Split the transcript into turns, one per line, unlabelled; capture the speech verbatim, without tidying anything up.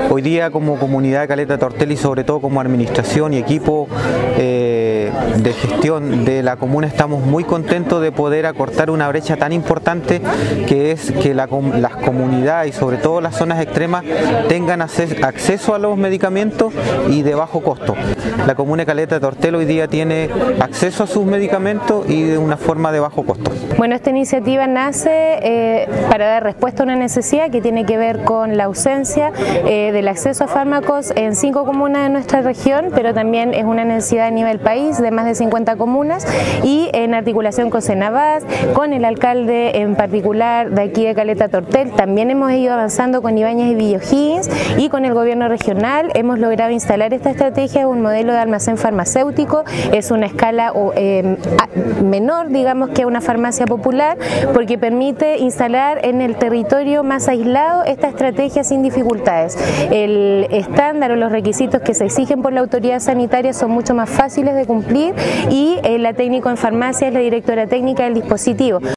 Hoy día como comunidad de Caleta Tortel y sobre todo como administración y equipo eh, de gestión de la comuna estamos muy contentos de poder acortar una brecha tan importante que es que la, las comunidades y sobre todo las zonas extremas tengan acceso a los medicamentos y de bajo costo. La comuna de Caleta Tortel hoy día tiene acceso a sus medicamentos y de una forma de bajo costo.
Bueno, esta iniciativa nace eh, para dar respuesta a una necesidad que tiene que ver con la ausencia eh, del acceso a fármacos en cinco comunas de nuestra región, pero también es una necesidad a nivel país de más de cincuenta comunas y en articulación con Senabas, con el alcalde en particular de aquí de Caleta Tortel, también hemos ido avanzando con Ibáñez y Ville O'Higgins y con el gobierno regional hemos logrado instalar esta estrategia, un modelo de almacén farmacéutico, es una escala eh, menor, digamos, que una farmacia popular, porque permite instalar en el territorio más aislado esta estrategia sin dificultades. El estándar o los requisitos que se exigen por la autoridad sanitaria son mucho más fáciles de cumplir y eh, la técnico en farmacia es la directora técnica del dispositivo.